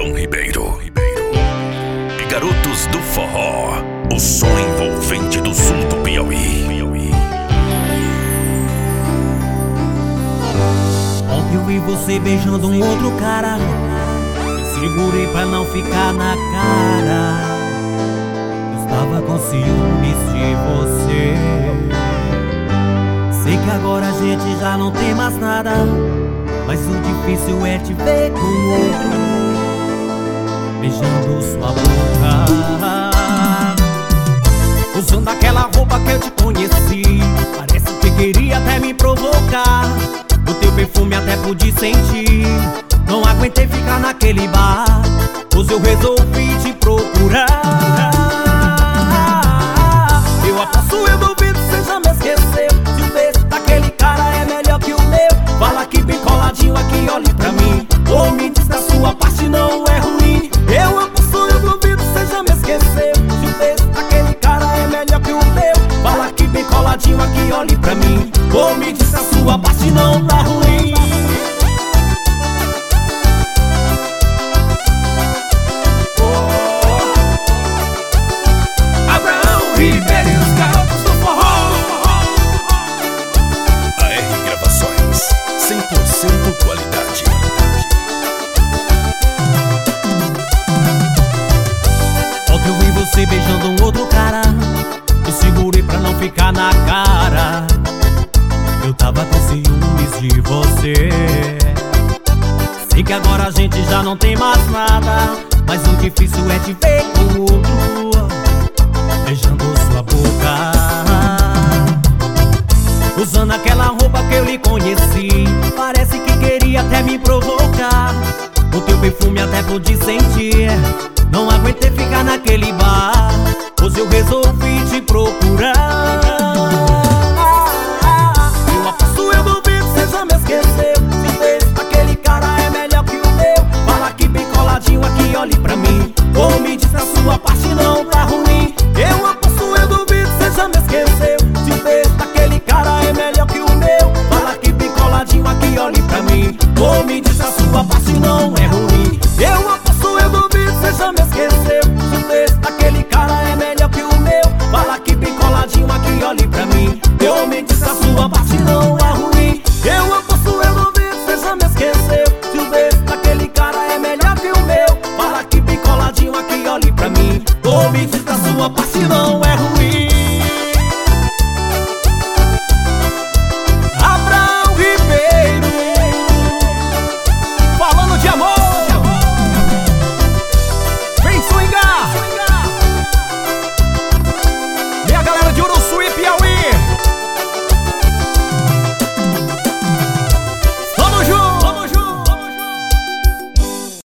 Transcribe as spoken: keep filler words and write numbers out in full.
Everson Ribeiro e Garotos do Forró, o som envolvente do sul do Piauí. Ontem eu vi você beijando um outro cara, me segurei pra não ficar na cara. Eu estava com ciúmes de você. Sei que agora a gente já não tem mais nada, mas o difícil é te ver com outro, beijando sua boca, usando aquela roupa que eu te conheci. Parece que queria até me provocar. O teu perfume até pude sentir. Não aguentei ficar naquele bar, pois eu resolvi te procurar. Eu aposto, eu duvido, você já me esqueceu. Se o beijo daquele cara é melhor que o meu, fala aqui bem coladinho aqui, olhe pra mim. Ou me diz que a sua parte não é ruim. Eu aposto, eu duvido, você já me esqueceu. Se o beijo daquele cara é melhor que o meu, fala aqui bem coladinho aqui, olhe pra mim. Ou me diz que a sua parte não tá ruim. Ribeiro e os Garotos do Forró. A R Gravações, cem por cento qualidade. Ontem eu vi você beijando um outro cara, me segurei pra não ficar na cara. Eu tava com ciúmes de você. Sei que agora a gente já não tem mais nada, mas o difícil é te ver com outro, beijando sua boca, usando aquela roupa que eu lhe conheci. Parece que queria até me provocar. O teu perfume até pude sentir. Não aguentei ficar naquele bar, pois eu resolvi te procurar. Eu aposto, eu duvido, você já me esqueceu. Se fez aquele cara é melhor que o meu, fala aqui bem coladinho aqui, olhe pra mim. Ou me diz que a sua parte não tá ruim. Eu aposto, eu duvido, você já me esqueceu. Se fez daquele cara é melhor que o meu, fala aqui bem coladinho aqui, olhe pra mim. Ou me diz que a sua parte não é ruim. Eu aposto, eu duvido, você já me esqueceu. Se fez daquele cara é melhor que o meu, fala aqui bem coladinho aqui, olhe pra mim. Eu me diz que a sua parte